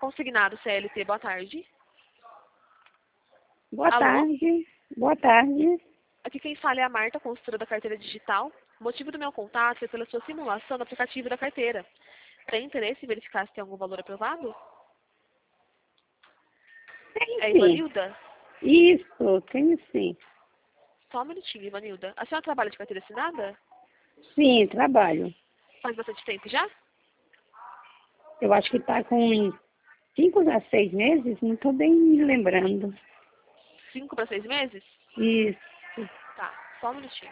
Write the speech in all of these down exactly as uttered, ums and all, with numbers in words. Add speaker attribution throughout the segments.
Speaker 1: Consignado C L T, boa tarde.
Speaker 2: Boa
Speaker 1: Alô?
Speaker 2: tarde. Boa tarde.
Speaker 1: Aqui quem fala é a Marta, consultora da carteira digital. O motivo do meu contato é pela sua simulação do aplicativo da carteira. Tem interesse em verificar se tem algum valor aprovado?
Speaker 2: Tem
Speaker 1: É
Speaker 2: sim.
Speaker 1: Ivanilda?
Speaker 2: Isso, tenho sim.
Speaker 1: Só um minutinho, Ivanilda. A senhora trabalha de carteira assinada?
Speaker 2: Sim, trabalho.
Speaker 1: Faz bastante tempo já?
Speaker 2: Eu acho que está com uns cinco a seis meses, não estou bem me lembrando.
Speaker 1: Cinco para seis meses?
Speaker 2: Isso.
Speaker 1: Tá, só um minutinho.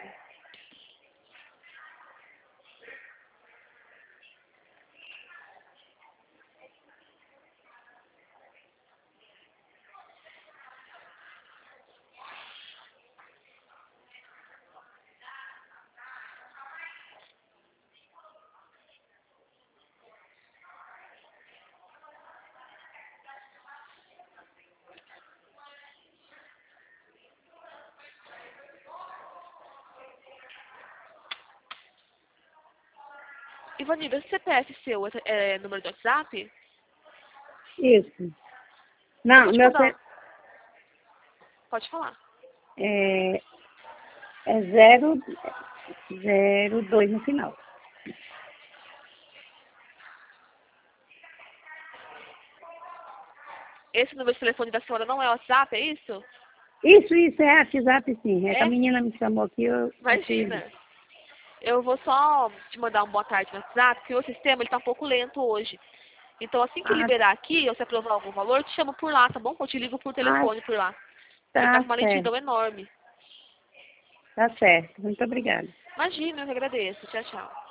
Speaker 1: Ivanilda, esse C P F seu é, é número do WhatsApp?
Speaker 2: Isso. Não,
Speaker 1: Pode
Speaker 2: meu
Speaker 1: mandar.
Speaker 2: te-
Speaker 1: Pode falar.
Speaker 2: é, é zero, zero dois no final.
Speaker 1: Esse número de telefone da senhora não é WhatsApp, é isso?
Speaker 2: Isso, isso, é WhatsApp sim. É que a
Speaker 1: É?
Speaker 2: menina me chamou aqui, eu eu fiz.
Speaker 1: Imagina. Eu vou só te mandar um boa tarde no WhatsApp, porque o sistema ele tá um pouco lento hoje. Então, assim que
Speaker 2: Ah,
Speaker 1: liberar aqui, ou se aprovar algum valor, eu te chamo por lá, tá bom? Eu te ligo por
Speaker 2: ah,
Speaker 1: telefone por lá. Porque tá
Speaker 2: tá
Speaker 1: com uma
Speaker 2: certo.
Speaker 1: lentidão enorme.
Speaker 2: Tá certo. Muito obrigada.
Speaker 1: Imagina, eu que agradeço. Tchau, tchau.